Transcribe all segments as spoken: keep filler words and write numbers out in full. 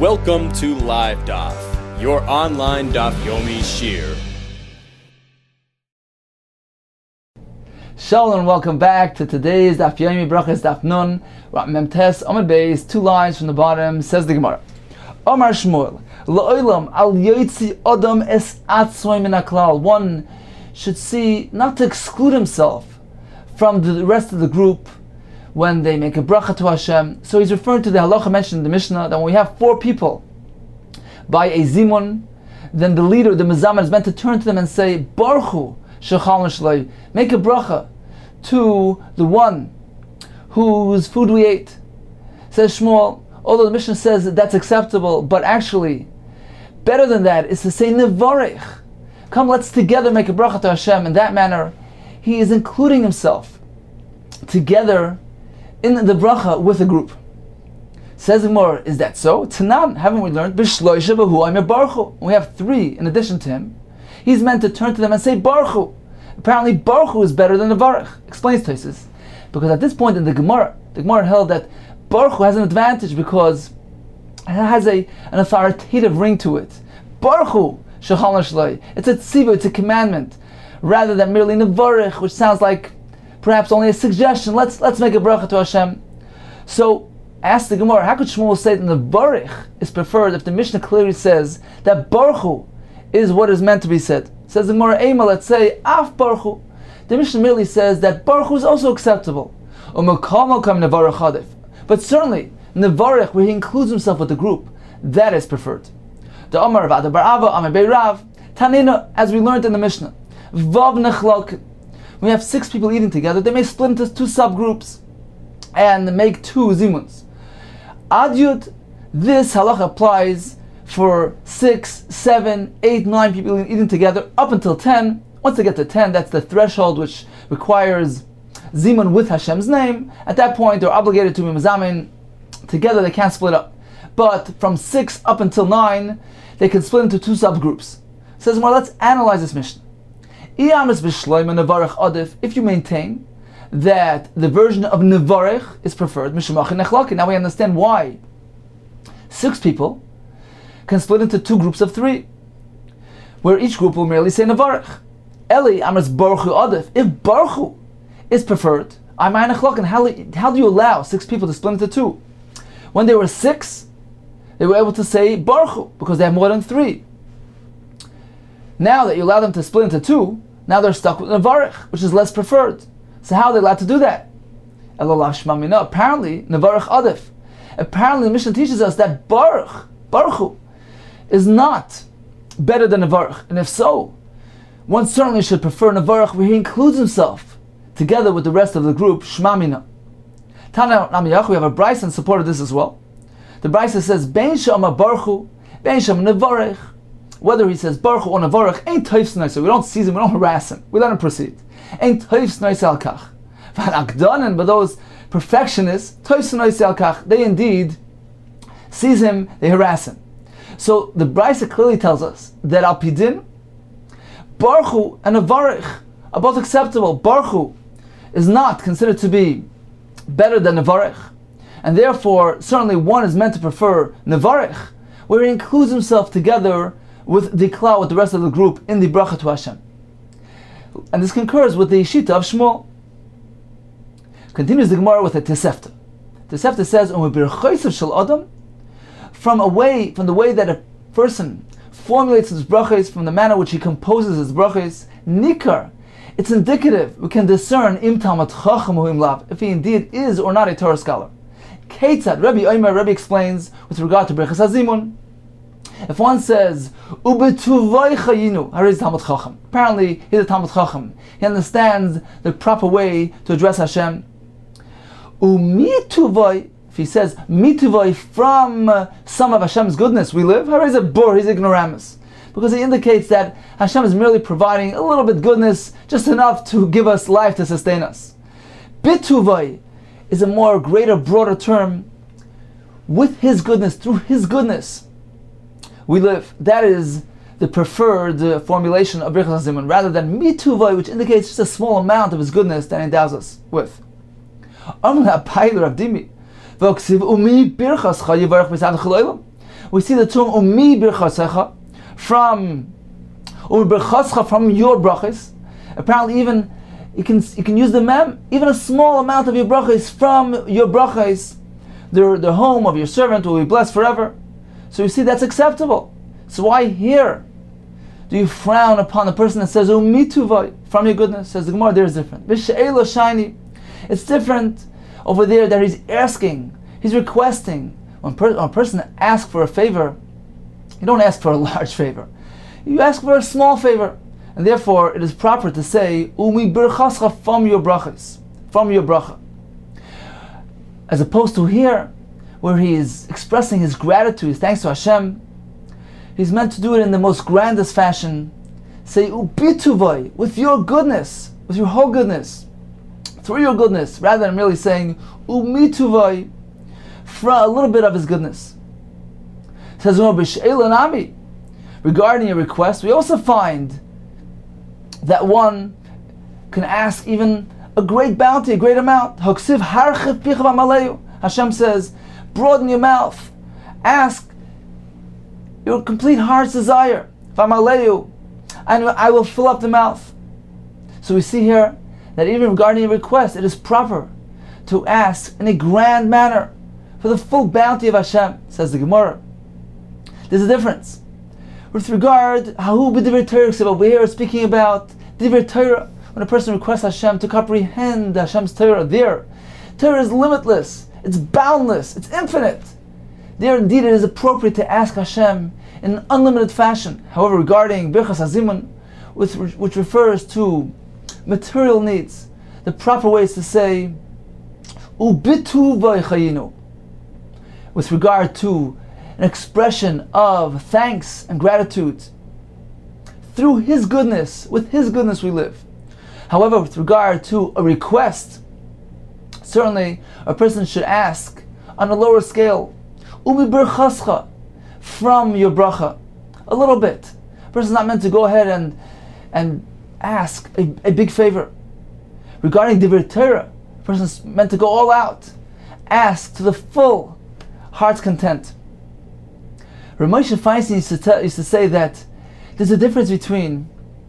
Welcome to Live Daf, your online Daf Yomi Shir. Shalom and welcome back to today's Daf Yomi Brachas Daf Nun. Memtes Amud Beis, two lines from the bottom, says the Gemara. Omar Shmuel, La'olam al yotzi adam es atzmoi min haklal. One should see not to exclude himself from the rest of the group when they make a bracha to Hashem. So he's referring to the halacha mentioned in the Mishnah that when we have four people by a zimun, then the leader, the mezaman, is meant to turn to them and say, Baruch Hu shechal shloi, make a bracha to the one whose food we ate. Says Shmuel, although the Mishnah says that that's acceptable, but actually, better than that is to say nevarich. Come, let's together make a bracha to Hashem. In that manner, he is including himself together in the bracha with a group. Says the Gemara, is that so? Tanan, haven't we learned? B'shloisha b'hu aymer Baruch Hu. We have three in addition to him. He's meant to turn to them and say Baruch Hu. Apparently Baruch Hu is better than the Baruch. Explains Tosfos. Because at this point in the Gemara, the Gemara held that Baruch Hu has an advantage because it has a, an authoritative ring to it. Baruch Hu shechal shloi. It's a tziva, it's a commandment, rather than merely nevarich, which sounds like perhaps only a suggestion. Let's let's make a bracha to Hashem. So ask the Gemara, how could Shmuel say that nevarich is preferred if the Mishnah clearly says that Baruch Hu is what is meant to be said? Says the Gemara, Ema, let's say af Baruch Hu. The Mishnah merely says that Baruch Hu is also acceptable. But certainly nevarich, where he includes himself with the group, that is preferred. The Amar of Ada bar Ava, Amar bei Rav, Tanina, as we learned in the Mishnah, Vav nechlok. We have six people eating together, they may split into two subgroups and make two zimuns. Adyut, this halacha applies for six, seven, eight, nine people eating together up until ten. Once they get to ten, that's the threshold which requires zimun with Hashem's name. At that point, they're obligated to be mezamin together, they can't split up. But from six up until nine, they can split into two subgroups. Says more, let's analyze this Mishnah. If you maintain that the version of nevarich is preferred, now we understand why six people can split into two groups of three, where each group will merely say nevarich. Eli amras baruch hu adif. If baruch hu is preferred, and how, how do you allow six people to split into two? When they were six, they were able to say baruch hu because they have more than three. Now that you allow them to split into two, now they're stuck with nevarich, which is less preferred. So how are they allowed to do that? Apparently, nevarich adif. Apparently, the Mishnah teaches us that baruch, baruch hu, is not better than nevarich. And if so, one certainly should prefer nevarich, where he includes himself together with the rest of the group. Shma mina. Tana Namiyach, we have a brayso in support of this as well. The brayso says, Bein shama baruch hu, bein shama nevarich. Whether he says baruch hu or nevarich, ain't toifs nice. We don't seize him, we don't harass him. We let him proceed. Ain't toifs nice al kach. V'akdanen, but those perfectionists, toifs nice al kach, they indeed seize him, they harass him. So the brayso clearly tells us that al pidin, baruch hu and nevarich are both acceptable. Baruch hu is not considered to be better than nevarich, and therefore certainly one is meant to prefer nevarich, where he includes himself together with the klal, with the rest of the group in the bracha to Hashem. And this concurs with the shita of Shmuel. Continues the Gemara with a Tosefta. Tosefta says, shel adam, from away from the way that a person formulates his brachas, from the manner which he composes his brachas, nikar, it's indicative. We can discern im talmid chacham hu im lav, if he indeed is or not a Torah scholar. Keitzad, Rabbi Omer, Rabbi explains with regard to brachas hazimun. If one says ubetuvay chayinu, hariz talmid chacham, apparently he's a talmid chacham. He understands the proper way to address Hashem. Umituvay, if he says mituvay, from uh, some of Hashem's goodness we live, hariz a bor, he's ignoramus, because he indicates that Hashem is merely providing a little bit goodness, just enough to give us life to sustain us. Bituvay is a more greater, broader term. With His goodness, through His goodness, we live. That is the preferred uh, formulation of Birchas HaZimun, rather than mituvay, which indicates just a small amount of His goodness that He endows us with. We see the term umi birchasecha from umi birchascha from your brachas. Apparently, even you can you can use the mem. Even a small amount of your brachas from your brachas, the the home of your servant will be blessed forever. So you see that's acceptable. So why here do you frown upon the person that says umi tuvai from your goodness? Says the Gemara, there is different. V'she'elo shiny. It's different over there that he's asking, he's requesting. When, per- when a person asks for a favor, you don't ask for a large favor. You ask for a small favor. And therefore, it is proper to say, Umi birchascha from your brachas, from your bracha. As opposed to here, where he is expressing his gratitude, his thanks to Hashem, he's meant to do it in the most grandest fashion. Say, Ubituvai, with your goodness, with your whole goodness, through your goodness, rather than merely saying, Umituvai, from a little bit of his goodness. It says, regarding a request, we also find that one can ask even a great bounty, a great amount. Hashem says, broaden your mouth, ask your complete heart's desire, and I will fill up the mouth. So we see here that even regarding a request, it is proper to ask in a grand manner for the full bounty of Hashem, says the Gemara. There's a difference. With regard, Hahu b'divrei Torah, over here speaking about divrei Torah, when a person requests Hashem to comprehend Hashem's Torah, there, Torah is limitless, it's boundless, it's infinite. There indeed it is appropriate to ask Hashem in an unlimited fashion. However, regarding Birchas Hazimun, which, which refers to material needs, the proper way is to say, Ubitu v'chayinu, with regard to an expression of thanks and gratitude. Through His goodness, with His goodness we live. However, with regard to a request, certainly a person should ask on a lower scale, Umi birchascha, from your bracha, a little bit. A person is not meant to go ahead and and ask a, a big favor. Regarding divrei Torah, a person is meant to go all out, ask to the full heart's content. Rav Moshe Feinstein used to, tell, used to say that there's a difference between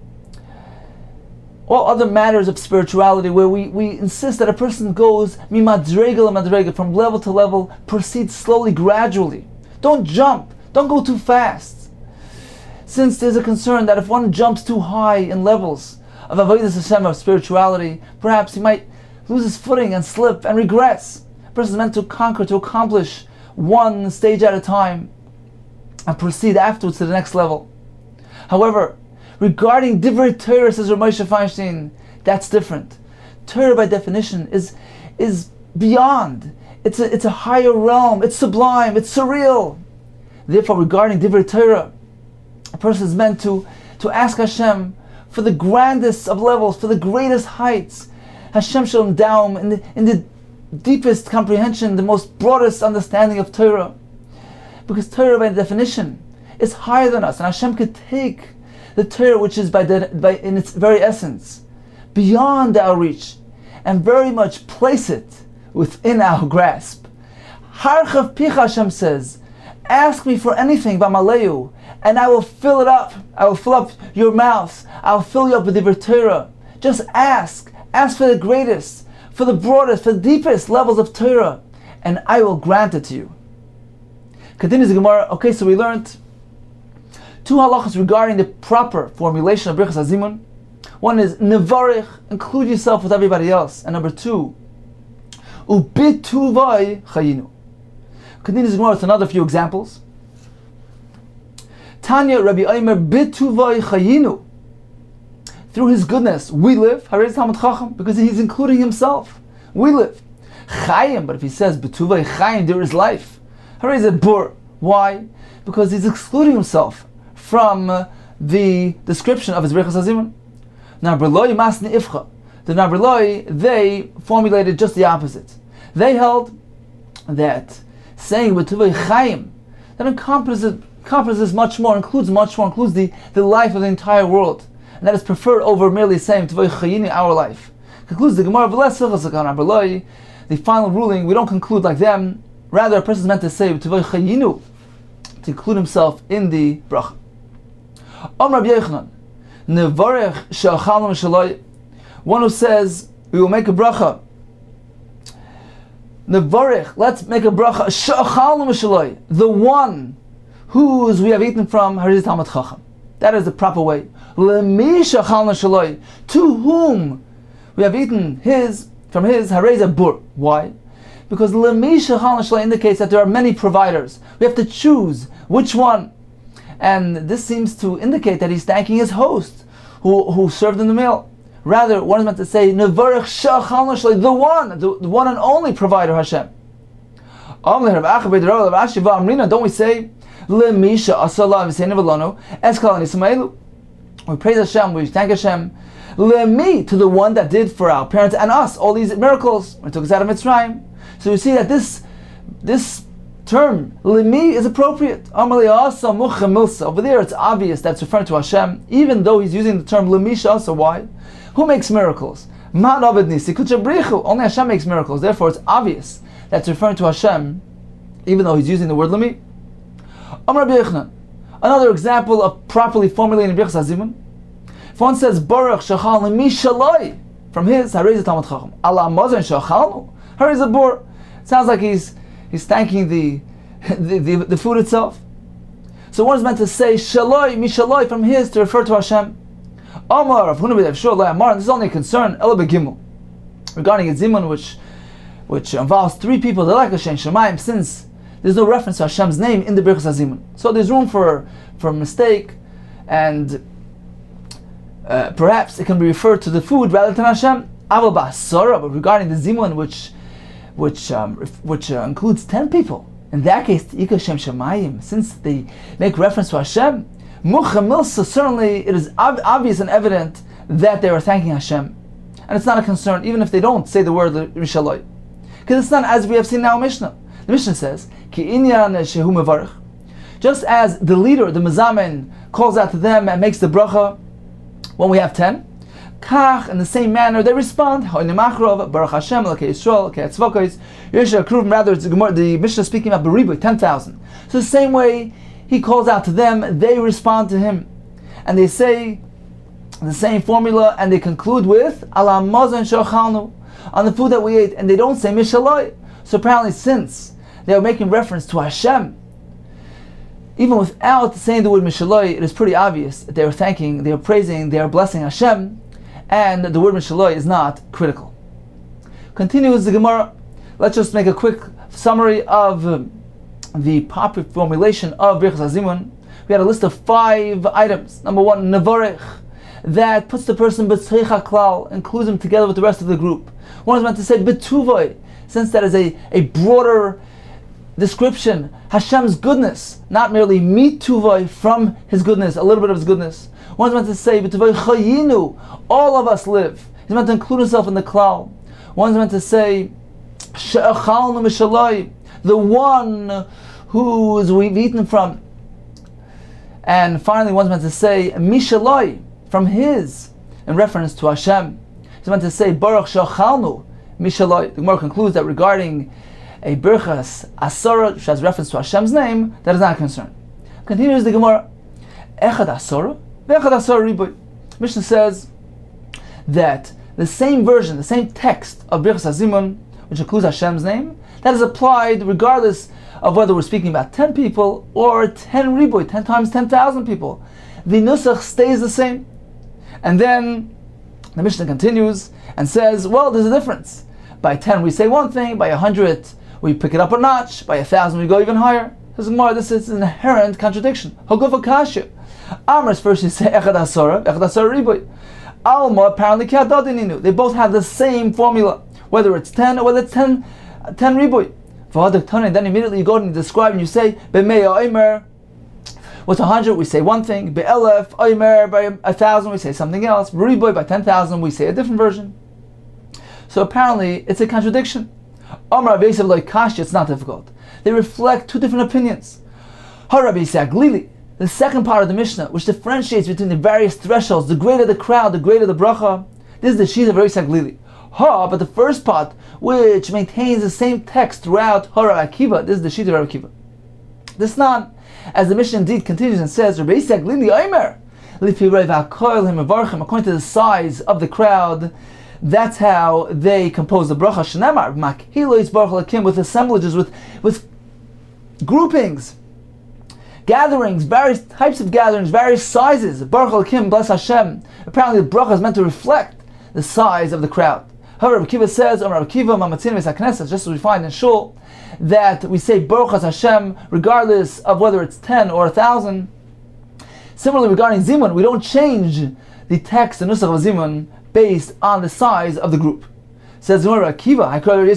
all other matters of spirituality where we, we insist that a person goes mimadrega l'madrega, from level to level, proceeds slowly, gradually. Don't jump, don't go too fast. Since there's a concern that if one jumps too high in levels of avodas Hashem, of spirituality, perhaps he might lose his footing and slip and regress. A person is meant to conquer, to accomplish one stage at a time and proceed afterwards to the next level. However, regarding divrei Torah, says Rav Moshe Feinstein, that's different. Torah, by definition, is is beyond. It's a it's a higher realm. It's sublime. It's surreal. Therefore, regarding divrei Torah, a person is meant to to ask Hashem for the grandest of levels, for the greatest heights. Hashem shall endow him in the in the deepest comprehension, the most broadest understanding of Torah. Because Torah, by definition, is higher than us, and Hashem could take the Torah, which is by, the, by in its very essence, beyond our reach, and very much place it within our grasp. Harchav picha, Hashem says, ask me for anything, Bamaleyu, and I will fill it up. I will fill up your mouth. I will fill you up with the Torah. Just ask. Ask for the greatest, for the broadest, for the deepest levels of Torah, and I will grant it to you. Continues the Gemara. Okay, so we learned two halachas regarding the proper formulation of Birchas Hazimun. One is nevarich, include yourself with everybody else, and number two, ubituvai chayinu. Continues the Gemara with another few examples. Tanya Rabbi Omer bituvai chayinu. Through his goodness we live. Harei Talmud Chacham, because he's including himself. We live. Chayim, but if he says bituvai chayim, there is life. Harei is a bur. Why? Because he's excluding himself from uh, the description of his Birchas Hazimun. Now, Berloi Masni Ifcha. The Nabreloi, they formulated just the opposite. They held that saying B'tuvei Chaim, that encompasses, encompasses much more, includes much more, includes the, the life of the entire world. And that is preferred over merely saying B'tuvei Chayini, our life. Concludes the Gemara, Berloi, the final ruling, we don't conclude like them. Rather, a person is meant to say B'tuvei Chayinu, to include himself in the bracha. Om Rabbi Yochanan, Nevarech she'achalnu mishaloi, one who says, we will make a bracha. Nevarech, let's make a bracha. She'achalnu mishaloi, the one whose we have eaten from, Hariz Talmud Chacham. That is the proper way. Lemi she'achalnu mishaloi, to whom we have eaten his, from his, Hariz Bur. Why? Because Lemi she'achalnu mishaloi indicates that there are many providers. We have to choose which one. And this seems to indicate that he's thanking his host who, who served him the meal. Rather, one is meant to say, Nevarech she'achalnu mishaloi, the one, the, the one and only provider, Hashem. Don't we say, Lemi she'asalav v'seinu v'lanu, eskal nismayelu? We praise Hashem, we thank Hashem. Lemi, to the one that did for our parents and us all these miracles, when he took us out of Mitzrayim. So you see that this this term, Lemi, is appropriate. Over there it's obvious that's referring to Hashem, even though he's using the term Lemi she'asa. Why? Who makes miracles? Only Hashem makes miracles. Therefore it's obvious that's referring to Hashem, even though he's using the word Lemi. Another example of properly formulating Birchas Hazimun. If one says Baruch shachal Lemi shaloi, from his Hariz Talmud Chacham, Allah mazon shachalnu, Hariz Bur, sounds like he's he's thanking the the, the the food itself. So one is meant to say shaloi mishaloi, from his, to refer to Hashem. Amar of Huna b'Dev Shul Amar. This is only a concern Ela Begimel regarding a zimun which which involves three people. They're like Hashem Shemaim, since there's no reference to Hashem's name in the Birchas Hazimun. So there's room for for a mistake, and uh, perhaps it can be referred to the food rather than Hashem. Aval ba'asara, but regarding the zimun which which um, which uh, includes ten people, in that case, Ika Shem Shemayim, since they make reference to Hashem, Mucha Milsa, certainly it is ob- obvious and evident that they are thanking Hashem. And it's not a concern, even if they don't say the word Mishaloi. Because it's not as we have seen now in Mishnah. The Mishnah says, Ki inyan shehu mevarech. Just as the leader, the Mezamen, calls out to them and makes the bracha when we have ten, Kach, in the same manner, they respond, Baruch Hashem, Elokei Yisrael, Elokei Tzvokos, Yesha Kruv, rather it's the Mishnah speaking about Beribu, ten thousand. So the same way he calls out to them, they respond to him. And they say the same formula, and they conclude with, Ala mazon she'achalnu, on the food that we ate, and they don't say Mishaloi. So apparently, since they are making reference to Hashem, even without saying the word Mishaloi, it is pretty obvious that they are thanking, they are praising, they are blessing Hashem, and the word Mishaloi is not critical. Continues the Gemara. Let's just make a quick summary of um, the proper formulation of Birchas Hazimun. We had a list of five items. Number one, Nevarech, that puts the person b'tzreich haklal, includes him together with the rest of the group. One is meant to say b'tuvoi, since that is a, a broader description, Hashem's goodness, not merely mituvoi, from His goodness, a little bit of His goodness. One is meant to say b'tuvoi chayinu, all of us live. He's meant to include himself in the klal. One is meant to say she'achalnu mishaloi, the one whose we've eaten from. And finally, one's meant to say mishaloi, from his, in reference to Hashem. He's meant to say Baruch she'achalnu mishaloi. The Gemara concludes that regarding a birchas asara, which has reference to Hashem's name, that is not a concern. Continues the Gemara, echad asara, ve'echad asara riboy. Mishnah says that the same version, the same text of Birchas Hazimun, which includes Hashem's name, that is applied regardless of whether we're speaking about ten people or ten riboy, ten times ten thousand people. The nusach stays the same. And then the Mishnah continues and says, well, there's a difference. By ten we say one thing, by a hundred we pick it up a notch, by a thousand we go even higher. Says Gemara, this is an inherent contradiction. Haguf kasha. Amr's first you say echad asara, echad asara riboy. Alma apparently k'adadininu. They both have the same formula, whether it's ten or whether it's ten, ten riboy. Then immediately you go and you describe and you say b'meya omer. What's a hundred? We say one thing. Be'elef omer, by a thousand we say something else. Riboy, by ten thousand we say a different version. So apparently it's a contradiction. Amar Rabbi Yosef lo kashi, it's not difficult. They reflect two different opinions. Har Rabbi Yisrael Glili, the second part of the Mishnah, which differentiates between the various thresholds, the greater the crowd, the greater the bracha. This is the sheet of Rabbi Yisrael Glili. Ha, but the first part, which maintains the same text throughout Har Rabbi Akiva, this is the sheet of Rabbi Akiva. This not, as the Mishnah indeed continues and says, according to the size of the crowd, that's how they compose the bracha. Shenamar, makhilos baruch lakim, with assemblages, with with groupings, gatherings, various types of gatherings, various sizes. Baruch lakim, bless Hashem. Apparently, the bracha is meant to reflect the size of the crowd. However, Rabbi Kiva says, Rabbi Kiva, Mamatzin V'Sakneses, just as we find in Shul, that we say Baruch Hashem regardless of whether it's ten or a thousand. Similarly, regarding Zimun, we don't change the text, the Nusach of Zimun, based on the size of the group. Says Rabbi Kiva, what does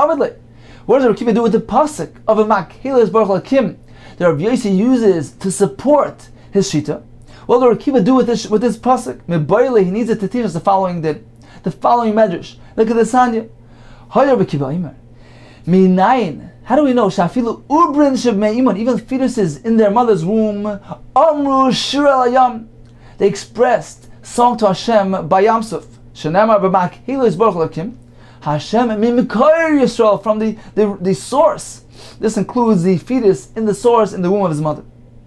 Rabbi Kiva do with the pasuk of a Makhilos Baruch Lakim that Rabbi Yossi uses to support his shita? What does Rabbi Kiva do with this with this pasuk? He needs it to teach us the following din, the following medrash. Look at the Sanya. Rabbi Kiva Imer. Minayin. How do we know? Shafilu ubrin shebmeimun, even fetuses in their mother's womb, amru shir alayam, they expressed song to Hashem by Yamsuf. Shenamar b'makhilos baruch lakim, Hashem mimikar Yisrael, from the, the the source. This includes the fetus in the source in the womb of his mother.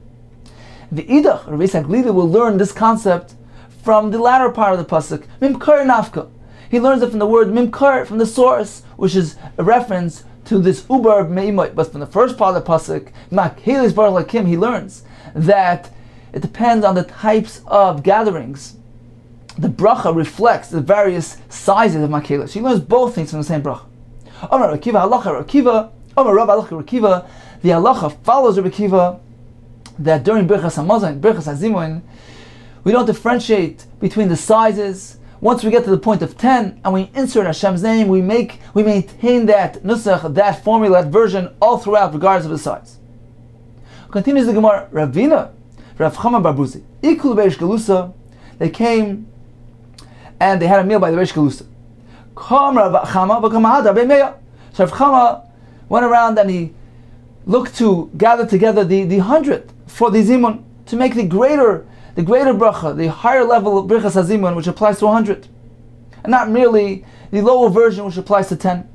The idach, Rabbi Yitzchak Lida, will learn this concept from the latter part of the pasuk, mimkar nafka. He learns it from the word mimkar, from the source, which is a reference to this ubar me'imoy. But from the first part of the pasuk, makhilos baruch lakim, he learns that it depends on the types of gatherings. The bracha reflects the various sizes of makhilos. He learns both things from the same bracha. Amar Rabbi Kiva, halacha Rabbi Kiva, Amar Rav halacha Rabbi Kiva. The halacha follows Rabbi Kiva that during Birchas Hamazon, Birchas Hazimun, we don't differentiate between the sizes. Once we get to the point of ten and we insert Hashem's name, we make we maintain that nusach, that formula, that version all throughout, regardless of the size. Continues the Gemara, Ravina, Rav Chama Barbuzi, Ikul Beish Galusa, they came and they had a meal by the Beish Galusa. Kam Rav Chama v'kamahad Rabbi Meir. So Rav Chama went around and he looked to gather together the, the hundred for the Zimun, to make the greater the greater bracha, the higher level of Birchas Hazimun, which applies to one hundred, and not merely the lower version which applies to ten.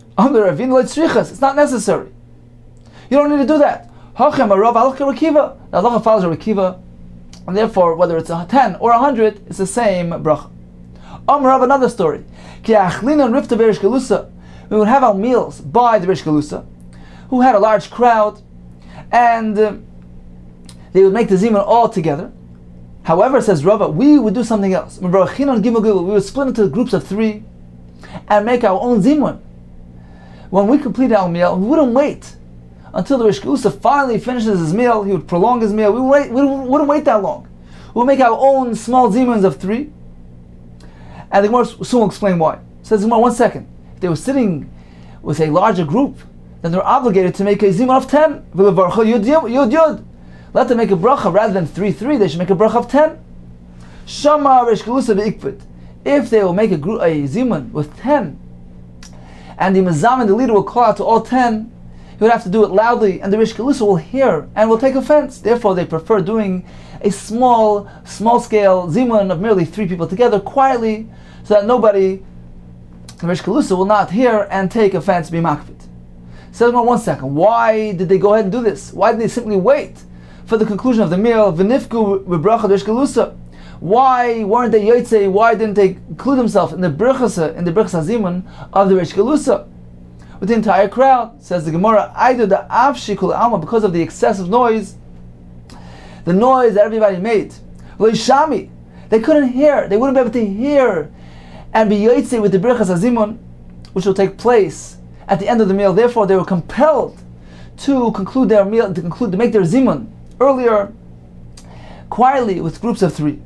It's not necessary. You don't need to do that. The halacha follows Rabbi Kiva, and therefore, whether it's a ten or a hundred, it's the same bracha. Amrav, another story. We would have our meals by the Beish Galusa, who had a large crowd, and uh, they would make the zimun all together. However, says Rava, we would do something else. We would split into groups of three and make our own zimun. When we completed our meal, we wouldn't wait until the Beish Galusa finally finishes his meal. He would prolong his meal. We, would wait, we wouldn't wait that long. We would make our own small zimuns of three. And the Gemara soon will explain why. Says the Gemara, one second. If they were sitting with a larger group, then they're obligated to make a zimun of ten. Let them make a bracha rather than three three. They should make a bracha of ten. Shama Beish Galusa be'ikvit. If they will make a, group, a zimun with ten, and the mazam and the leader will call out to all ten, he would have to do it loudly, and the Beish Galusa will hear and will take offense. Therefore, they prefer doing a small, small-scale zimun of merely three people together quietly, so that nobody, the Beish Galusa, will not hear and take offense, be makvit. Says, one second, why did they go ahead and do this? Why did they simply wait for the conclusion of the meal? V'nifku v'bracha Beish Galusa. Why weren't they yotzei? Why didn't they include themselves in the brachasa, in the brachas hazimun of the Beish Galusa with the entire crowd? Says the Gemara, either the afshi kol alma, because of the excessive noise, the noise that everybody made. Shami, they couldn't hear. They wouldn't be able to hear and be yotzei with the brachas hazimun, which will take place at the end of the meal. Therefore, they were compelled to conclude their meal, to conclude to make their zimun earlier, quietly, with groups of three.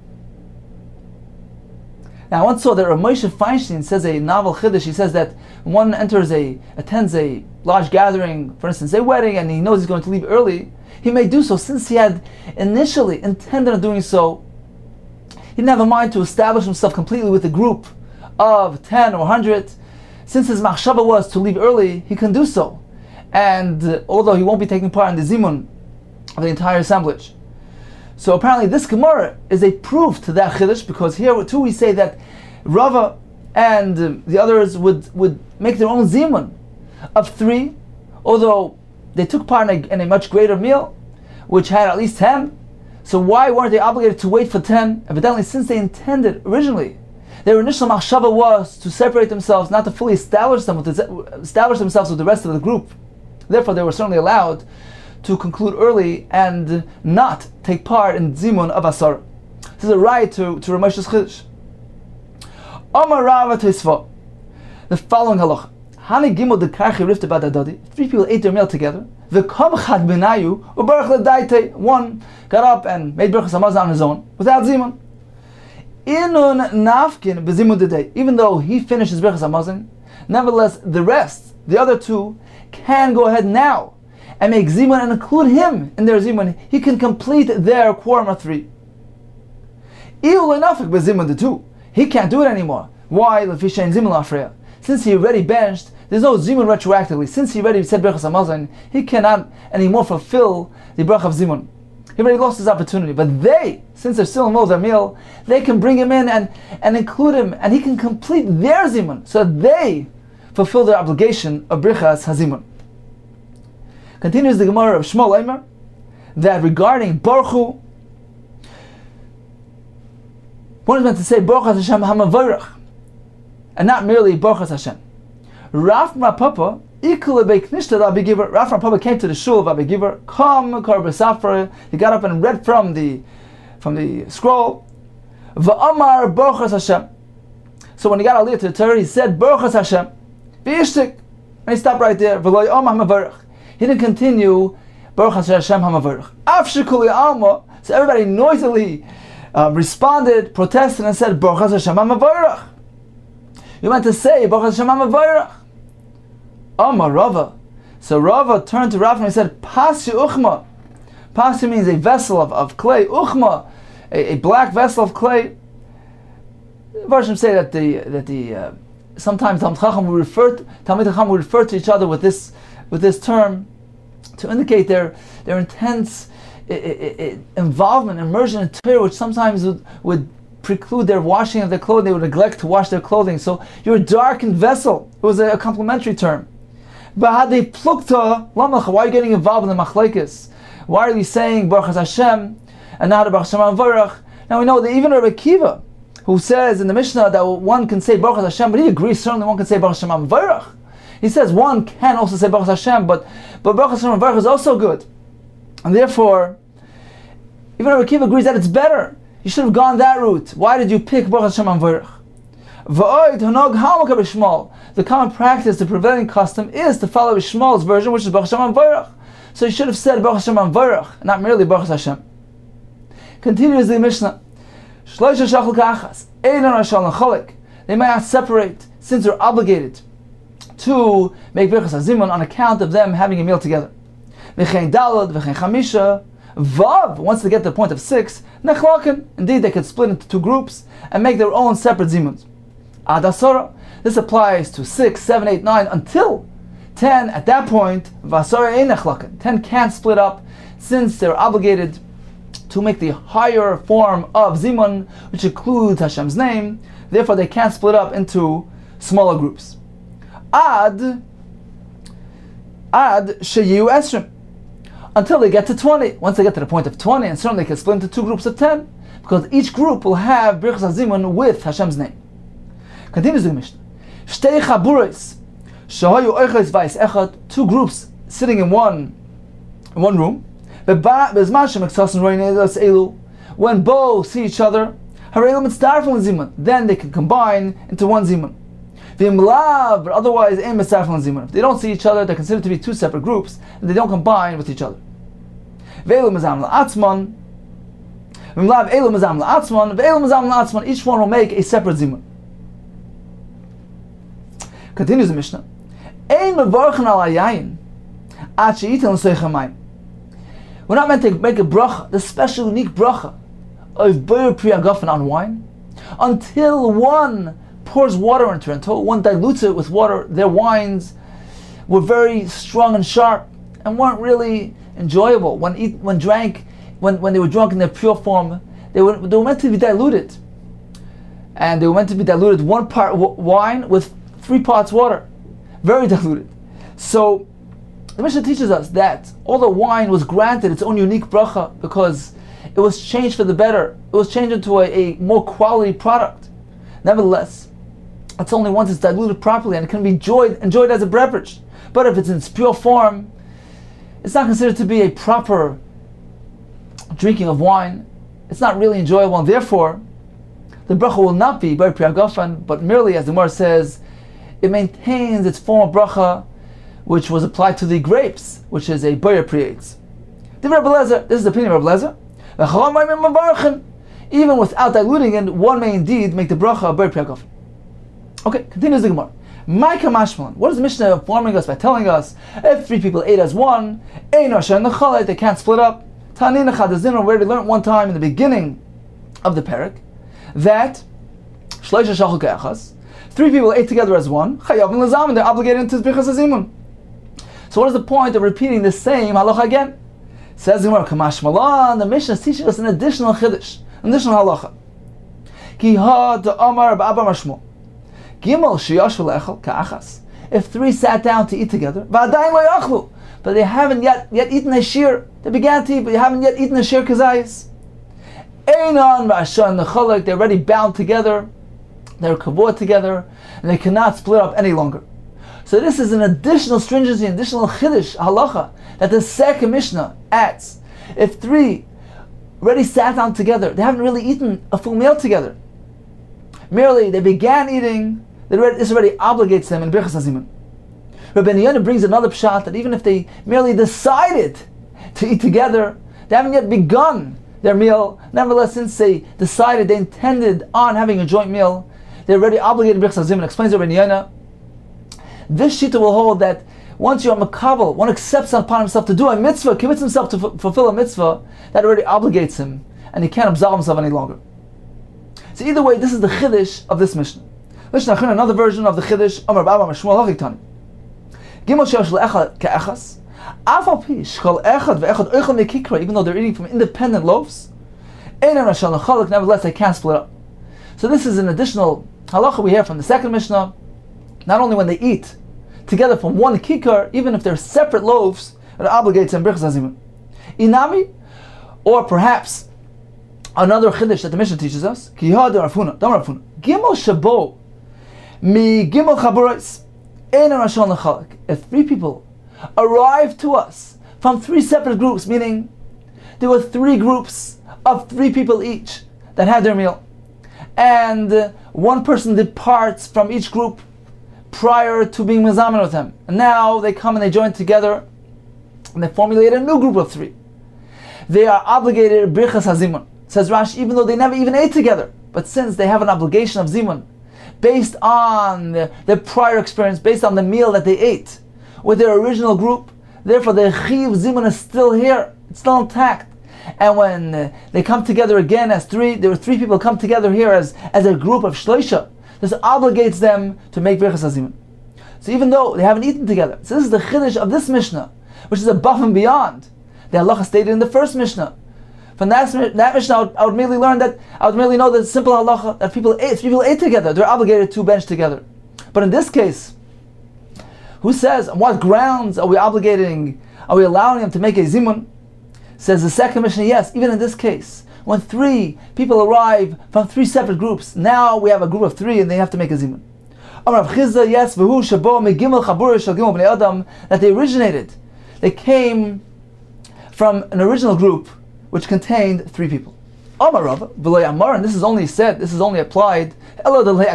Now, I once saw that Rav Moshe Feinstein says a novel chiddush. He says that one enters a, attends a large gathering, for instance, a wedding, and he knows he's going to leave early, he may do so since he had initially intended on doing so. He didn't have a mind to establish himself completely with a group of ten or one hundred. Since his machshava was to leave early, he can do so. And uh, although he won't be taking part in the zimun of the entire assemblage. So apparently this Gemara is a proof to that chiddush, because here too we say that Rava and uh, the others would, would make their own zimun of three, although they took part in a, in a much greater meal, which had at least ten. So why weren't they obligated to wait for ten? Evidently, since they intended originally, their initial machshava was to separate themselves, not to fully establish them with the, establish themselves with the rest of the group. Therefore, they were certainly allowed to conclude early and not take part in zimun of asar. This is a right to to Ramesh's Chiddush. Amar Rava Tosfos, the following halacha: Hani gimel de karchi rifte badadadi. Three people ate their meal together. V'kom chad benayu u'barach ledaite. One got up and made berachas hamazon on his own without zimun. Inun nafkin bezimun today. Even though he finished his berachas hamazon, nevertheless the rest, the other two, can go ahead now and make zimun and include him in their zimun. He can complete their quorum of three. Iul nafik bezimun the two. He can't do it anymore. Why? Lefisha zimun lafreya. Since he already benched, there's no zimun retroactively. Since he already said berachas hamazon, he cannot anymore fulfill the bracha of zimun. He already lost his opportunity. But they, since they're still in the middle of their meal, they can bring him in and, and include him, and he can complete their zimun, so that they fulfill their obligation of brichas hazimun. Continues the Gemara of Shmuel Eimer that regarding Baruch Hu, one is meant to say Baruch Hashem Hamavorach, and not merely Baruch Hashem. Rav Papa Ikule Beiknishta Rabbi Giver. Rav Papa came to the shul of Rabbi Giver. Come, Kar B'Safra. He got up and read from the from the scroll. Va'amar Baruch Hashem. So when he got Aliyah to the Torah, he said Baruch Hashem. V'yishtik. And he stopped right there. V'lo Yom HaMavarach. He didn't continue Baruch Hashem HaMavarach. Af Shekuli Alma. So everybody noisily uh, responded, protested, and said Baruch Hashem HaMavarach. You meant to say Baruch Hashem HaMavarach. Amar Rava. So Rava turned to Rav and he said, Pasya Uchma. Pasya means a vessel of, of clay. Uchma, a, a black vessel of clay. Versions say that the that the uh, sometimes Talmid Chacham will refer to, Talmid Chacham will refer to each other with this with this term to indicate their their intense I, I, I, involvement, immersion in Torah, which sometimes would, would preclude their washing of their clothing. They would neglect to wash their clothing. So you're a darkened vessel. It was a, a complimentary term. Bahadi plukta lamach. Why are you getting involved in the machlekes? Why are you saying Baruch Hashem and not Baruch Hashem Varach? Now we know that even Rabbi Akiva, who says in the Mishnah that one can say Baruch Hashem, but he agrees certainly one can say Baruch Hashem Varach. He says one can also say Baruch Hashem, but but Baruch Hashem Varach is also good, and therefore even Rabbi Akiva agrees that it's better. You should have gone that route. Why did you pick Baruch Hashem Varach? The common practice, the prevailing custom, is to follow Shmuel's version, which is Baruch Hashem Varach. So you should have said Baruch Hashem Varach, not merely Baruch Hashem. Continues the Mishnah. They may not separate, since they're obligated to make Birchas Hazimun on account of them having a meal together. V'chein dalad, v'chein chamisha, vav. Once they get to the point of six, nechlaken. Indeed, they could split into two groups and make their own separate zimuns. Ad asara. This applies to six, seven, eight, nine until ten. At that point, v'asara ein nechlaken. Ten can't split up, since they're obligated to make the higher form of zimun, which includes Hashem's name. Therefore, they can't split up into smaller groups. Ad, ad sheyu esrim, until they get to twenty. Once they get to the point of twenty, and certainly they can split into two groups of ten, because each group will have Birchas Hazimun with Hashem's name. Continues the Mishnah. Shtei chaburos shehayu oiches vayis echad, two groups sitting in one in one room. When both see each other, then they can combine into one zimun. But otherwise, if they don't see each other, they're considered to be two separate groups, and they don't combine with each other. Each one will make a separate zimun. Continues the Mishnah. We're not meant to make a bracha, the special unique bracha of Boyer Priyagafen on wine, until one pours water into it, until one dilutes it with water. Their wines were very strong and sharp and weren't really enjoyable. When eat, when drank, when, when they were drunk in their pure form, they were, they were meant to be diluted. And they were meant to be diluted, one part w- wine with three parts water. Very diluted. So The Mishnah teaches us that although wine was granted its own unique bracha because it was changed for the better, it was changed into a, a more quality product, nevertheless, it's only once it's diluted properly and it can be enjoyed, enjoyed as a beverage. But if it's in its pure form, it's not considered to be a proper drinking of wine. It's not really enjoyable, and therefore, the bracha will not be by Priyagafan, but merely, as the Gemara says, it maintains its form of bracha, which was applied to the grapes, which is a boyer priyates. This is the opinion of Rabbi Lezer. Even without diluting it, one may indeed make the bracha a boyer priyagafan. Okay, continues the Gemara. Maika Mashmalan. What is the Mishnah informing us by telling us if three people ate as one, they can't split up? Tanina Chadazin, we already learned one time in the beginning of the parak that Shloisha Shachal Ke'achas, three people ate together as one, Chayavin Lazam, they're obligated to Birchas Hazimun. So what is the point of repeating the same halacha again? Says the Gemara, Kamash Malan, the Mishnah is teaching us an additional chiddush, an additional halacha. Ki ha da'amar ba'aba mashmo. Gimel shiyash v'lechel ka'achas. If three sat down to eat together, v'adayin lo yachlu, but they haven't yet yet eaten a shir. They began to eat, but they haven't yet eaten a shir kazayis. Einan v'ashan nechalek. They're already bound together. They're kavod together, and they cannot split up any longer. So this is an additional stringency, an additional chiddush halacha that the second Mishnah adds. If three already sat down together, they haven't really eaten a full meal together. Merely they began eating. This already obligates them in Birchas Hazimun. Rabbi Yonah brings another pshat that even if they merely decided to eat together, they haven't yet begun their meal. Nevertheless, since they decided, they intended on having a joint meal, they're already obligated in Birchas Hazimun. Explains Rabbi Yonah, this shita will hold that once you're a makabel, one accepts upon himself to do a mitzvah, commits himself to f- fulfill a mitzvah, that already obligates him, and he can't absolve himself any longer. So either way, this is the chiddush of this Mishnah. Mishnah, another version of the chiddush, Amar Baba Mashmuel Hachiktani. Gimel she'osh le'echad ke'echas, afal pi shchol echad ve'echad oichel me'kikra, even though they're eating from independent loaves, einan rashal nechalek, nevertheless they can't split up. So this is an additional halacha we hear from the second Mishnah. Not only when they eat together from one kikar, even if they're separate loaves, it obligates them Birchas Hazimun. Inami, or perhaps another chiddush that the Mishnah teaches us, ki yihad Rafuna, Dam Rafuna, Gimel shabo mi Gimel chaburais. If three people arrived to us from three separate groups, meaning there were three groups of three people each that had their meal, and one person departs from each group prior to being mezamen with them, and now they come and they join together and they formulate a new group of three, they are obligated Birchas Hazimun. Says Rashi, even though they never even ate together, but since they have an obligation of zimun based on their, their prior experience, based on the meal that they ate with their original group, therefore the chiv zimun is still here, it's still intact. And when uh, they come together again as three, there were three people come together here as, as a group of shloisha, this obligates them to make Birchas Hazimun. So even though they haven't eaten together, so this is the chiddush of this Mishnah, which is above and beyond the halacha stated in the first Mishnah. From that, that Mishnah, I would, I would merely learn that, I would merely know that simple halacha, that people ate, people ate together, they're obligated to bench together. But in this case, who says, on what grounds are we obligating, are we allowing them to make a zimun? Says the second Mishnah, yes, even in this case, when three people arrive from three separate groups, now we have a group of three and they have to make a zimun. Amar Chizda, yes, v'hu shabo megimel chabur shel gimel bnei adam, that they originated, they came from an original group which contained three people. Amar Rav, v'lo Amar, and this is only said, this is only applied, only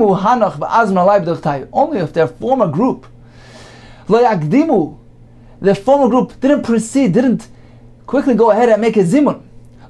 if their former group, v'lo their former group didn't proceed, didn't quickly go ahead and make a zimun.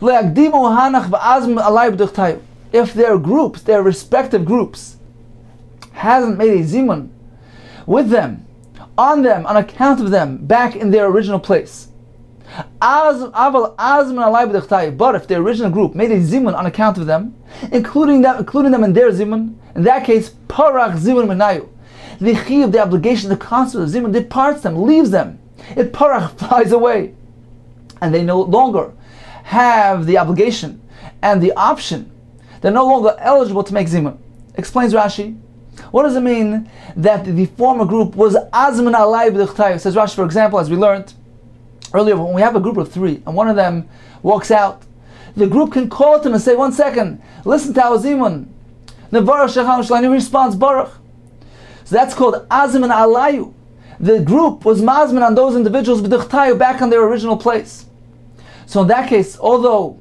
If their groups, their respective groups, hasn't made a zimun with them, on them, on account of them, back in their original place. But if the original group made a zimun on account of them, including them, including them in their zimun, in that case, parach zimun menayu, the chiv, the obligation, the concept of zimun departs them, leaves them. It parach flies away, and they no longer have the obligation and the option. They're no longer eligible to make zimun. Explains Rashi, What does it mean that the former group was azman alai b'dichtayu? Says Rashi, for example, as we learned earlier, when we have a group of three and one of them walks out, the group can call to him and say, one second, listen to our zimun. Nevarach shecham sh'lani, he responds, Baruch. So that's called azman alayu. The group was mazman on those individuals b'dichtayu, back on their original place. So in that case, although,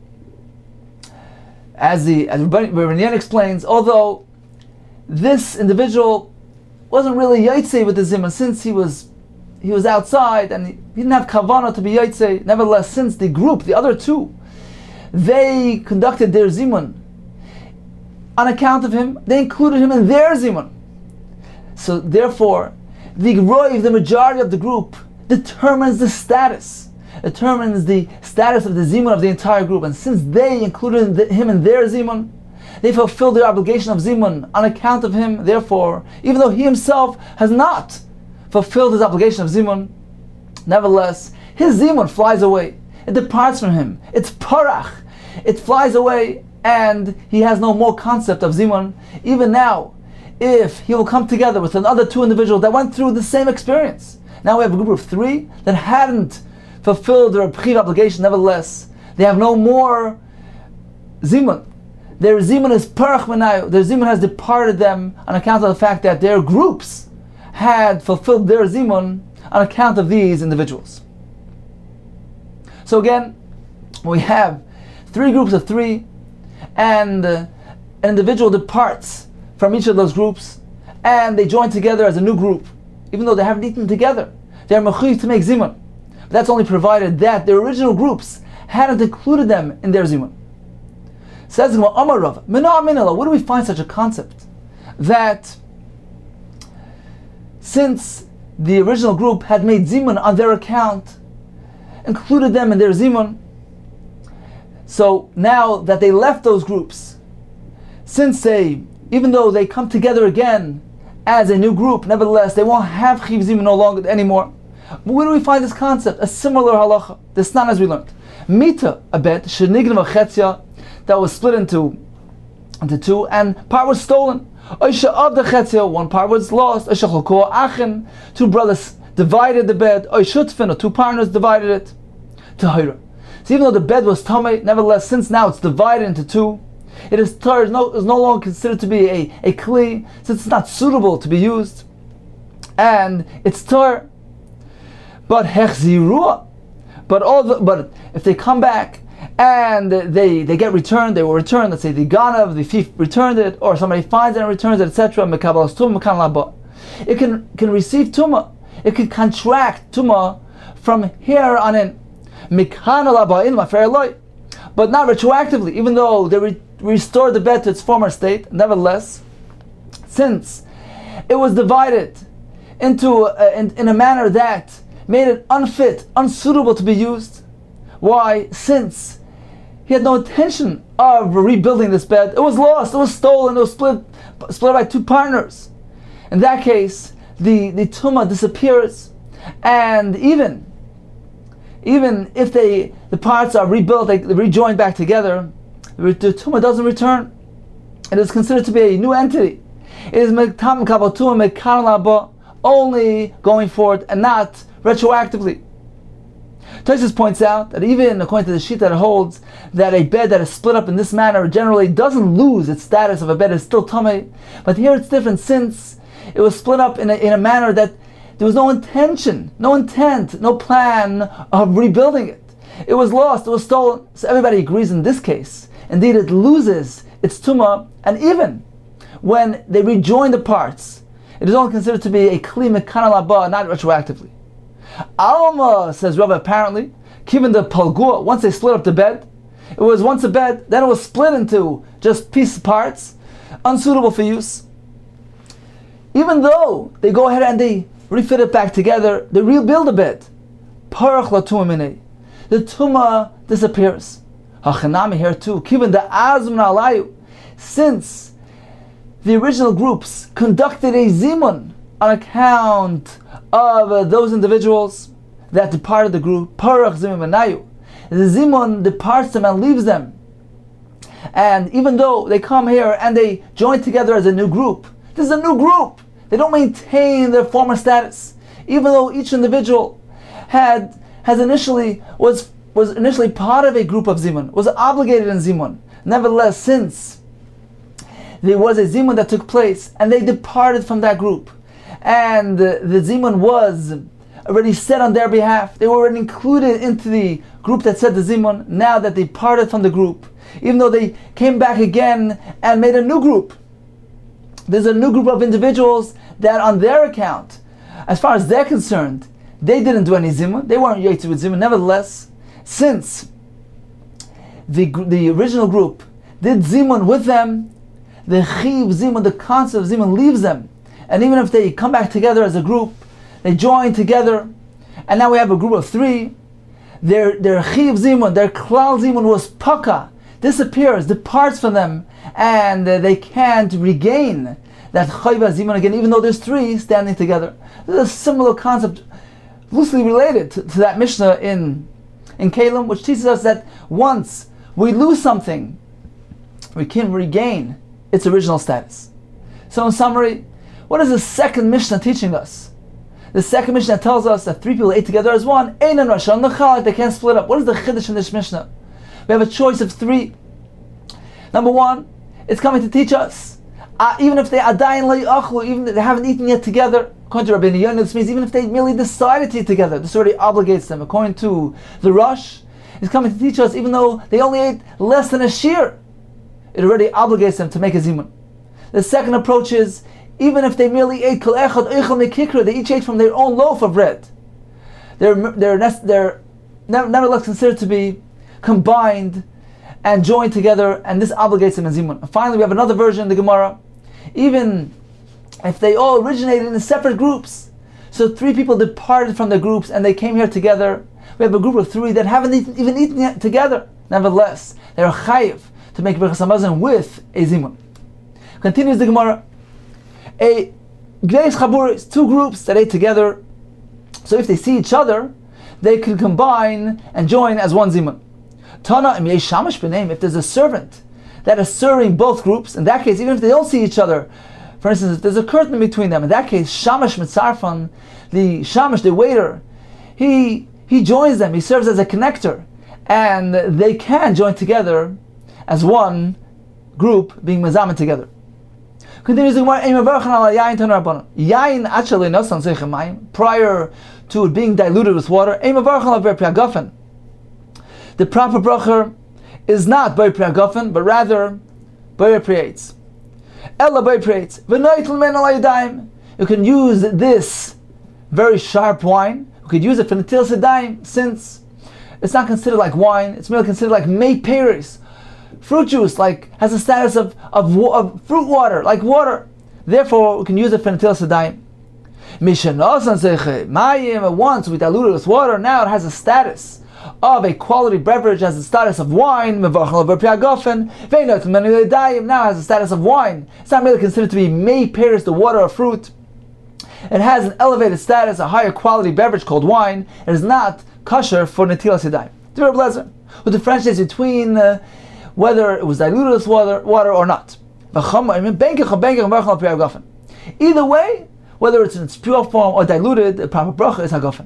as the as Rabbi explains, although this individual wasn't really yaitse with the zimun, since he was he was outside and he, he didn't have kavanah to be yaitse. Nevertheless, since the group, the other two, they conducted their zimun on account of him, they included him in their zimun. So therefore, the roiv, the majority of the group, determines the status, determines the status of the zimun of the entire group. And since they included the, him in their zimun, they fulfilled their obligation of zimun on account of him. Therefore, even though he himself has not fulfilled his obligation of zimun, nevertheless, his zimun flies away. It departs from him. It's parach. It flies away, and he has no more concept of zimun. Even now, if he will come together with another two individuals that went through the same experience, now we have a group of three that hadn't fulfilled their b'chiv obligation. Nevertheless, they have no more zimun. Their zimun is parach menayu. Their zimun has departed them on account of the fact that their groups had fulfilled their zimun on account of these individuals. So again, we have three groups of three, and uh, an individual departs from each of those groups, and they join together as a new group, even though they haven't eaten together. They are mechuyev to make zimun. But that's only provided that the original groups hadn't included them in their zimun. Says Amar Rav, where do we find such a concept that since the original group had made zimun on their account, included them in their zimun, so now that they left those groups, since they, even though they come together again as a new group, nevertheless they won't have chiv zimun no longer anymore. But where do we find this concept? A similar halacha, this not as we learned. Mita, a bet, shenignav chetzia, that was split into into two, and part was stolen. Oisha of the chetzia, one part was lost. Oisha chalko achin, two brothers divided the bed. Oishutfin, or two partners divided it. Tahira. So even though the bed was tamei, nevertheless, since now it's divided into two, it is tar, is no, is no longer considered to be a, a kli, since it's not suitable to be used, and it's tar. But hechzirua, but all the, but if they come back and they they get returned, they will return. Let's say the ganav, the thief returned it, or somebody finds it and returns it, et cetera. Mekabalas tumah mekan laba. It can can receive tumah. It can contract tumah from here on in. Mekan laba in mafer loy, but not retroactively. Even though they re- restored the bed to its former state, nevertheless, since it was divided into uh, in, in a manner that made it unfit, unsuitable to be used. Why? Since he had no intention of rebuilding this bed. It was lost, it was stolen, it was split split by two partners. In that case, the, the tumah disappears, and even even if they the parts are rebuilt, they rejoined back together, the tumah doesn't return. It is considered to be a new entity. It is mektam kabal tumah mekan laba, only going forward and not retroactively. Tosfos points out that even according to the sheet that holds that a bed that is split up in this manner generally doesn't lose its status of a bed, is still tamei. But here it's different, since it was split up in a, in a manner that there was no intention, no intent, no plan of rebuilding it. It was lost, it was stolen. So everybody agrees in this case. Indeed, it loses its tumah, and even when they rejoin the parts, it is only considered to be a kli mekan laba, not retroactively. Alma, says Rabbi, apparently, given the palgua, once they split up the bed, it was once a bed, then it was split into just piece parts, unsuitable for use. Even though they go ahead and they refit it back together, they rebuild the bed. Parach la tumah minei. The tumah disappears. Hachanami here too, given the azm alayu, since the original groups conducted a zimun on account of uh, those individuals that departed the group, parach zimun menayu, the zimun departs them and leaves them. And even though they come here and they join together as a new group, This is a new group. They don't maintain their former status, even though each individual had has initially was was initially part of a group of zimun, was obligated in zimun. Nevertheless, since there was a zimun that took place and they departed from that group, and the, the zimun was already set on their behalf, they were already included into the group that said the zimun. Now that they parted from the group, even though they came back again and made a new group, there's a new group of individuals that on their account, as far as they're concerned, they didn't do any zimun, they weren't yotze with zimun. Nevertheless, since the the original group did zimun with them, the chiv zimun, the concept of zimun, leaves them. And even if they come back together as a group, they join together, and now we have a group of three, their their chiv zimun, their klal zimun was paka, disappears, departs from them, and uh, they can't regain that chayva zimun again, even though there's three standing together. This is a similar concept, loosely related to, to that Mishnah in in Kalim, which teaches us that once we lose something, we can regain its original status. So in summary, what is the second Mishnah teaching us? The second Mishnah tells us that three people ate together as one, Einan Rashon L'Chalak, they can't split up. What is the chiddush in this Mishnah? We have a choice of three. Number one, it's coming to teach us, uh, even if they adayin le'achlu, even if they haven't eaten yet together, according to Rabbeinu Yonah, this means even if they merely decided to eat together, this already obligates them. According to the Rosh, it's coming to teach us, even though they only ate less than a shear, it already obligates them to make a zimun. The second approach is, even if they merely ate kol echad oichel mikikra, they each ate from their own loaf of bread, they're, they're, they're nevertheless considered to be combined and joined together, and this obligates them in zimun. And finally, we have another version in the Gemara. Even if they all originated in separate groups, so three people departed from their groups and they came here together, we have a group of three that haven't even eaten yet together. Nevertheless, they are chayiv to make Birchas Hamazon with a zimun. Continues the Gemara. A Gdeis Chaburis, two groups that ate together, so if they see each other, they can combine and join as one zimun. Tana im yesh shamash b'neim, if there's a servant that is serving both groups, in that case, even if they don't see each other, for instance, if there's a curtain between them, in that case, shamash mitzarfan, the shamash, the waiter, he he joins them, he serves as a connector, and they can join together as one group, being mezamen together. Continues the Gemara, yayin actually nosan seichem mayim, prior to it being diluted with water, the proper bracha is not by priagafen, but rather by priates. Ella by priates. You can use this very sharp wine. You could use it for netil sedayim, since it's not considered like wine. It's merely considered like mei peris, fruit juice, like has the status of, of of fruit water, like water. Therefore, we can use it for netil sedayim. Once we dilute it with water, now it has a status of a quality beverage, has the status of wine. Now has the status of wine. It's not really considered to be mei peris, the water or fruit. It has an elevated status, a higher quality beverage called wine. It is not kosher for netilas yadayim. The Rebbe Lezer, who differentiates between uh, whether it was diluted with water, water or not. Either way, whether it's in its pure form or diluted, the proper bracha is hagafen.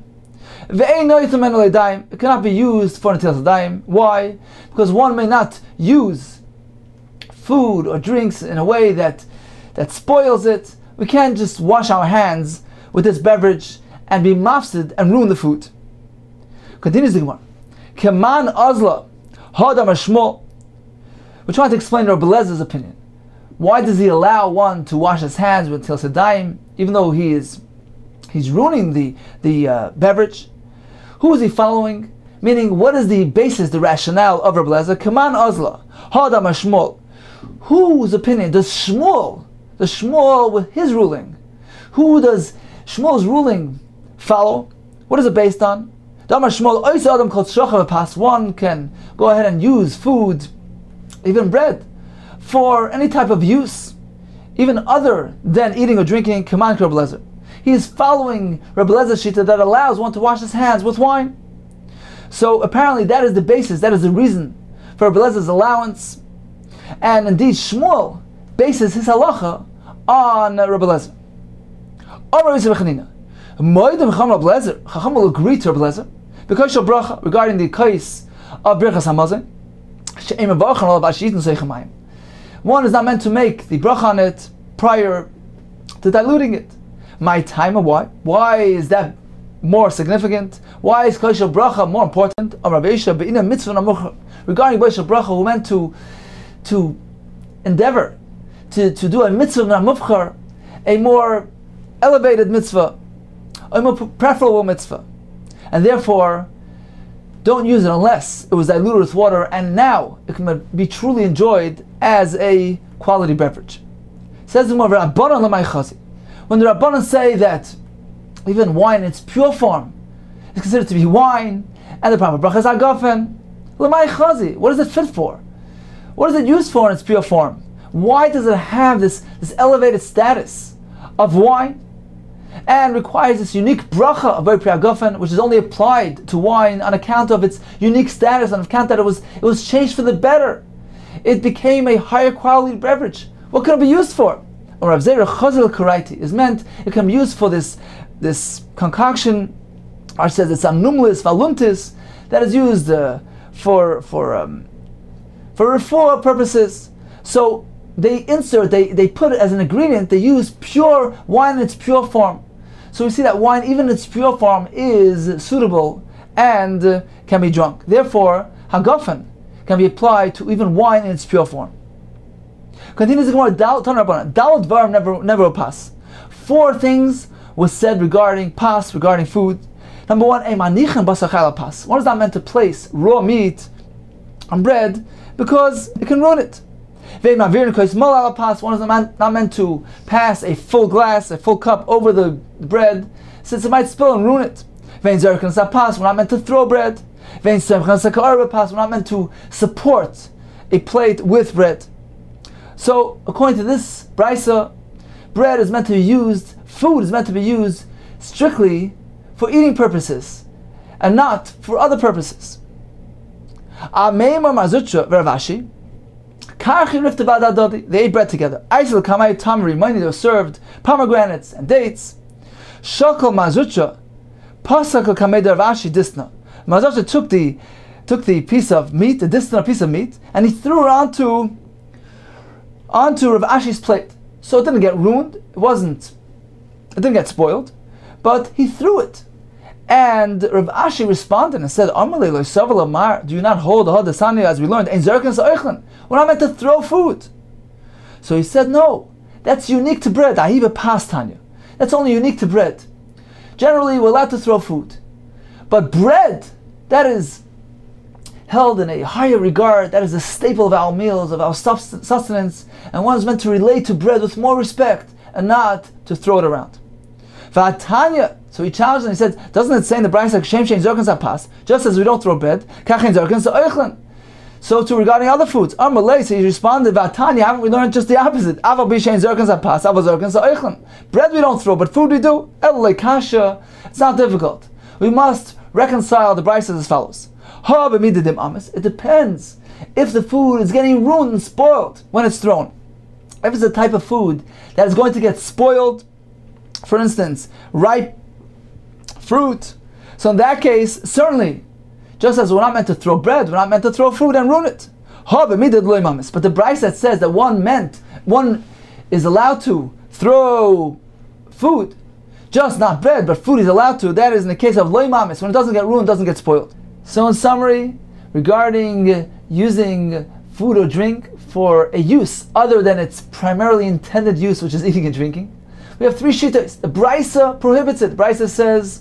It cannot be used for netilas yadayim. Why? Because one may not use food or drinks in a way that that spoils it. We can't just wash our hands with this beverage and be mafsid and ruin the food. Continues the Gemara. Keman azla hadam shmo. We're trying to explain Rabbi Lezer's opinion. Why does he allow one to wash his hands with netilas yadayim, even though he is he's ruining the the uh, beverage? Who is he following? Meaning, what is the basis, the rationale of Rabbi Lezer? Keman azla hadam shmo. Whose opinion does Shmuel, the Shmuel with his ruling, who does Shmuel's ruling follow? What is it based on? Damar Shmuel, ois adam kol tzrochav pas. One can go ahead and use food, even bread, for any type of use, even other than eating or drinking. Keman Rabbi Lezer. He is following Rabbi Lezer's shita that allows one to wash his hands with wine. So apparently that is the basis, that is the reason for Rabbi Lezer's allowance. And indeed Shmuel bases his halacha on Rabbi Lezer. Amar Rabbi Chanina. Moedim Chacham Rabbi Lezer. Chacham will agree to Rabbi Lezer because shel bracha regarding the case of Birchas Hamazon. She'em avachan all about she'etin seichamayim. One is not meant to make the bracha on it prior to diluting it. My time of why? Why is that more significant? Why is Kol Shel Bracha more important? Regarding Kol Shel Bracha, who meant to to endeavor to, to do a mitzvah namufchar, a more elevated mitzvah, a more preferable mitzvah, and therefore don't use it unless it was diluted with water, and now it can be truly enjoyed as a quality beverage. Says the Gemara, when the Rabbanan say that even wine in its pure form is considered to be wine, and the proper bracha is agafen, l'may chazi. What is it fit for? What is it used for in its pure form? Why does it have this, this elevated status of wine and requires this unique bracha of Pri Agafen, which is only applied to wine on account of its unique status, on account that it was it was changed for the better? It became a higher quality beverage. What can it be used for? Or Rav Zera Chazal Karaiti is meant, it can be used for this this concoction, or says it's amnumlis valuntis, that is used uh, for for um, for refuah purposes. So they insert, they, they put it as an ingredient, they use pure wine in its pure form. So we see that wine, even in its pure form, is suitable and uh, can be drunk. Therefore, hagafen can be applied to even wine in its pure form. Continues the Gemara, Dalad Varim never never pass. Four things was said regarding pas, regarding food. Number one, Eimanichan basachal pas. One is not meant to place raw meat on bread because it can ruin it. One is not, not meant to pass a full glass, a full cup over the bread, since it might spill and ruin it. We're not meant to throw bread. We're not meant to support a plate with bread. So, according to this brisa, bread is meant to be used, food is meant to be used strictly for eating purposes and not for other purposes. They ate bread together. They were served pomegranates and dates. Mazucha took the took the piece of meat, the distant piece of meat, and he threw it onto onto Rav Ashi's plate. So it didn't get ruined. It wasn't. It didn't get spoiled, but he threw it. And Rav Ashi responded and said, do you not hold the Hadasani as we learned? We're not meant to throw food. So he said, no, that's unique to bread. Ahiva pastanya. That's only unique to bread. Generally, we're allowed to throw food. But bread, that is held in a higher regard, that is a staple of our meals, of our sustenance, and one is meant to relate to bread with more respect and not to throw it around. V'atanya, so he challenged and he said, doesn't it say in the Brisa, Shem Shein Zorken Zapas, just as we don't throw bread, Kachen Zorken Za'oichlen. So too regarding other foods. Amalei, so he responded, V'atanya, haven't we learned just the opposite? Aval Bishein Zorken Zapas, Aval Zorken Za'oichlen. Bread we don't throw, but food we do. Elulei Kasha, it's not difficult. We must reconcile the Brisa as follows. Ha b'midadim amis, it depends if the food is getting ruined and spoiled when it's thrown. If it's a type of food that is going to get spoiled, for instance, ripe fruit, so in that case, certainly, just as we're not meant to throw bread, we're not meant to throw food and ruin it. But the Brisa that says that one meant, one is allowed to throw food, just not bread, but food is allowed to, that is in the case of loy mamis, when it doesn't get ruined, doesn't get spoiled. So in summary, regarding using food or drink for a use other than its primarily intended use, which is eating and drinking, we have three shittas. The Brisa prohibits it. The Brisa says,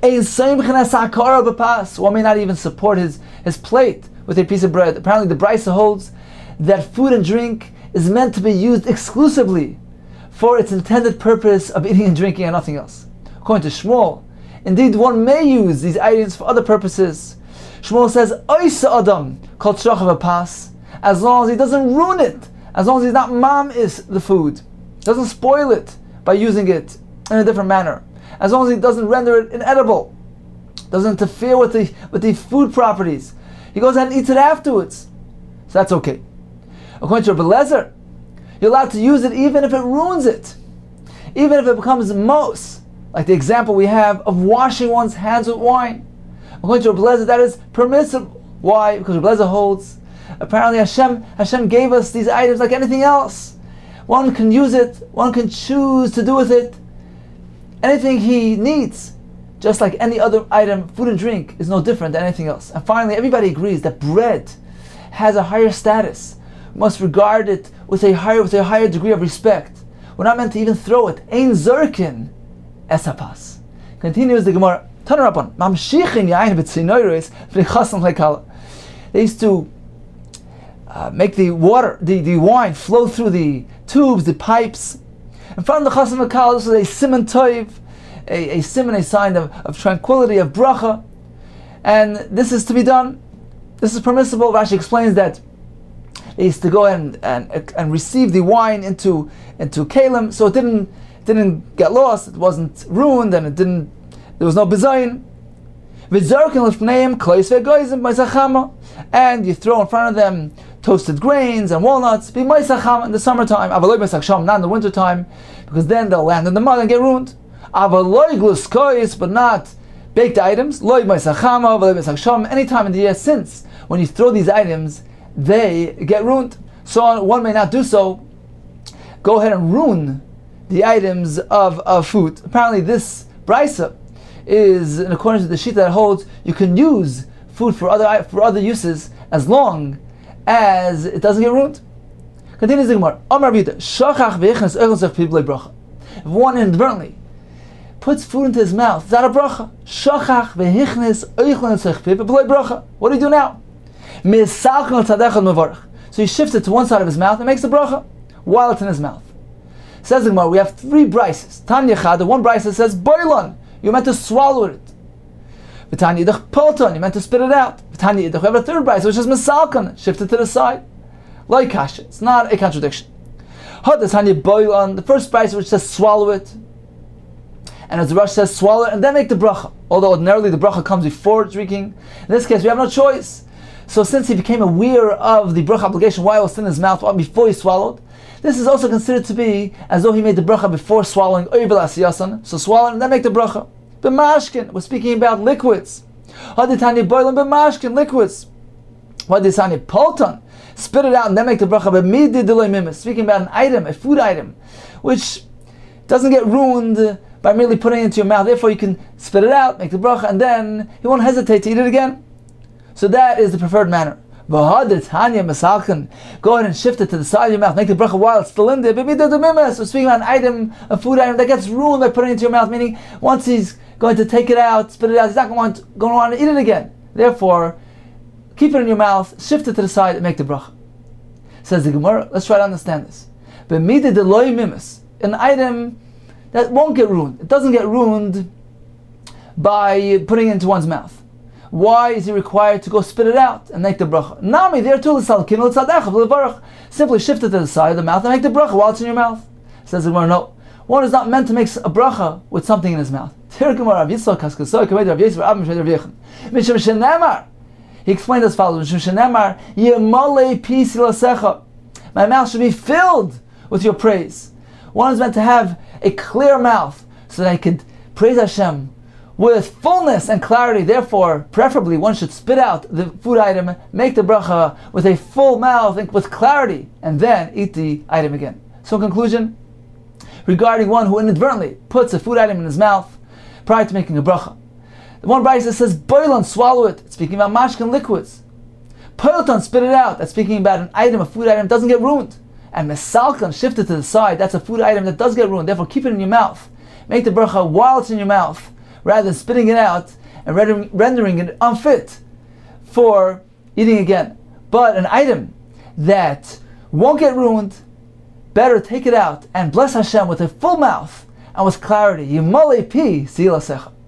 one may not even support his, his plate with a piece of bread. Apparently the Brisa holds that food and drink is meant to be used exclusively for its intended purpose of eating and drinking and nothing else. According to Shmuel, indeed one may use these items for other purposes. Shmuel says, Oisa Adam called Shrachav Pas, as long as he doesn't ruin it, as long as he's not mam is the food, doesn't spoil it by using it in a different manner, as long as he doesn't render it inedible, doesn't interfere with the with the food properties, he goes ahead and eats it afterwards. So that's okay. According to Rabbi Lezer, You're allowed to use it even if it ruins it. Even if it becomes mos, like the example we have of washing one's hands with wine. According to Rebbe Lezer, that is permissible. Why? Because Rebbe Lezer holds, apparently Hashem, Hashem gave us these items like anything else. One can use it, one can choose to do with it anything he needs. Just like any other item, food and drink is no different than anything else. And finally, everybody agrees that bread has a higher status. We must regard it with a higher with a higher degree of respect. We're not meant to even throw it. Ein zerkin esapas. Continues the Gemara. Tanarabban. Mamshichin yain b'tzinoros v'chasam lekala. They used to uh, make the water, the, the wine flow through the tubes, the pipes. In front of the chasam lekala, this is a siman toiv, a, a siman, a sign of, of tranquility, of bracha. And this is to be done. This is permissible. Rashi explains that they used to go and, and and receive the wine into into kalim, so it didn't didn't get lost, it wasn't ruined, and it didn't there was no bizayin. And you throw in front of them toasted grains and walnuts, be in the summertime, not in the wintertime, because then they'll land in the mud and get ruined. But not baked items, any time in the year, since when you throw these items, they get ruined. So one may not do so. Go ahead and ruin the items of, of food. Apparently this brisa is in accordance with the sheet that holds you can use food for other for other uses as long as it doesn't get ruined. Continues the Gemara. If one inadvertently puts food into his mouth, is that a bracha? What do you do now? So he shifts it to one side of his mouth and makes a bracha while it's in his mouth. Says the Gemara, we have three brises. Tanya Chad, the one brisa says boilan, you're meant to swallow it. V'tanya idach polton, you're meant to spit it out. V'tanya idach, we have a third brisa which is misalkan, shift it to the side. Like kasha, it's not a contradiction. Had the Tanya boilan, the first brisa which says swallow it, and as the Rush says swallow it and then make the bracha. Although ordinarily the bracha comes before drinking. In this case we have no choice. So since he became aware of the bracha obligation while it was in his mouth, before he swallowed, this is also considered to be as though he made the bracha before swallowing. So swallow and then make the bracha. B'mashkin, we're speaking about liquids. Haditani boiling b'mashkin, liquids. Haditani polton, spit it out and then make the bracha. B'midi deloy mimis, speaking about an item, a food item, which doesn't get ruined by merely putting it into your mouth. Therefore you can spit it out, make the bracha, and then you won't hesitate to eat it again. So that is the preferred manner. Go ahead and shift it to the side of your mouth, make the bracha while it's still in there. So speaking about an item, a food item that gets ruined by putting it into your mouth, meaning once he's going to take it out, spit it out, he's not going to want, going to, want to eat it again. Therefore, keep it in your mouth, shift it to the side, and make the bracha. Says the Gemara, let's try to understand this. An item that won't get ruined. It doesn't get ruined by putting it into one's mouth. Why is he required to go spit it out and make the bracha? Nami, there too, simply shift it to the side of the mouth and make the bracha while it's in your mouth. Says the Gemara, no. One is not meant to make a bracha with something in his mouth. He explained as follows: my mouth should be filled with your praise. One is meant to have a clear mouth so that I could praise Hashem with fullness and clarity. Therefore, preferably one should spit out the food item, make the bracha with a full mouth and with clarity, and then eat the item again. So in conclusion, regarding one who inadvertently puts a food item in his mouth prior to making a bracha, the one brisa says boilan, swallow it. It's speaking about mashkin, liquids. Poilton, spit it out. That's speaking about an item, a food item that doesn't get ruined. And mesalkan, shift it to the side. That's a food item that does get ruined. Therefore, keep it in your mouth. Make the bracha while it's in your mouth, rather than spitting it out and rendering, rendering it unfit for eating again. But an item that won't get ruined, better take it out and bless Hashem with a full mouth and with clarity. Yimale pi silasecha.